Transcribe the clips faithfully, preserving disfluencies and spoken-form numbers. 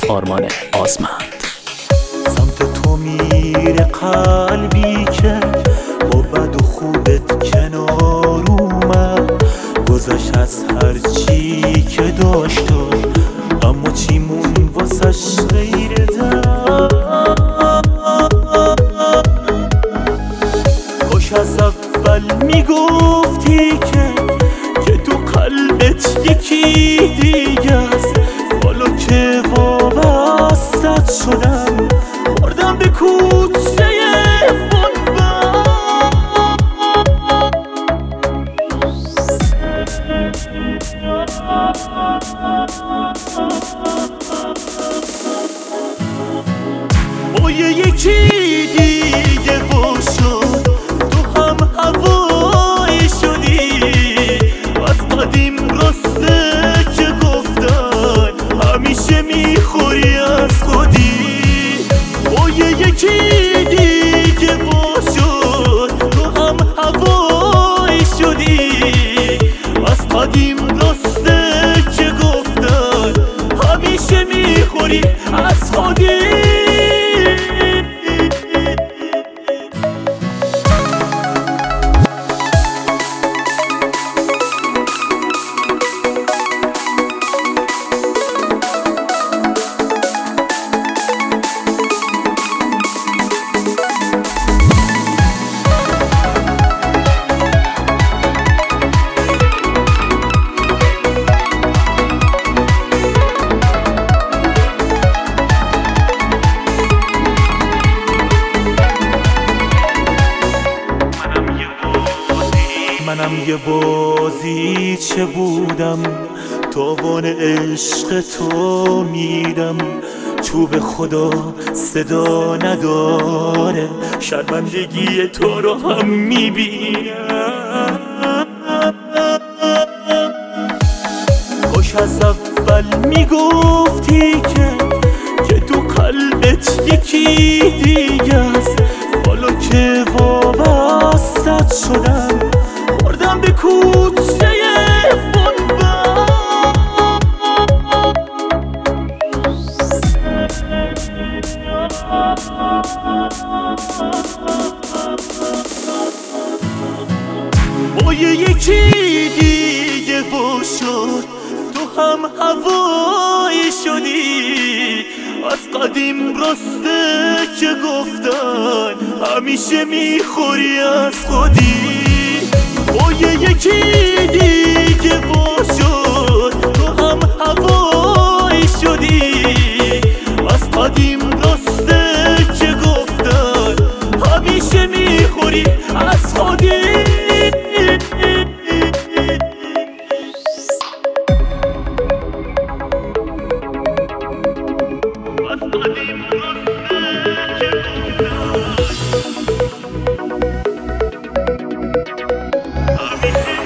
آرمان آزمند. سمت تو میره قلبی که با بد و خوبت کنار اومد، گذشت از هر چی که داشت، اما چی مون واسش غیر دم. کاش از اول میگفتی که که تو قلبت یکی دیگه است. حالا که وابستت شدم خوردم به کوچه با یکی دیگه و شد، تو هم هوایی شدی. از قدیم راسته که گفتن همیشه میخوری از خودی. با یکی دیگه و شد، تو هم هوایی شدی. از قدیم راسته که گفتن همیشه میخوری از خودی. منم یه بازی چه بودم، تاوان عشق تو میدم. چوب خدا صدا نداره، شرمندگی تو رو هم میبینم. کاش از اول میگفتی که که تو قلبت یکی دیگه است. حالا که وابستت شدم خوردم به کوچه بنبست. با یکی دیگه و شد، تو هم هوایی شدی. از قدیم راسته که گفتن همیشه میخوری از خودی. با یکی دیگه و شد، تو هم هوایی شدی. از قدیم راسته که گفتن همیشه میخوری از خودی.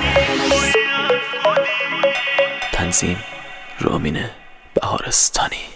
تنظیم رامین بهارستانی.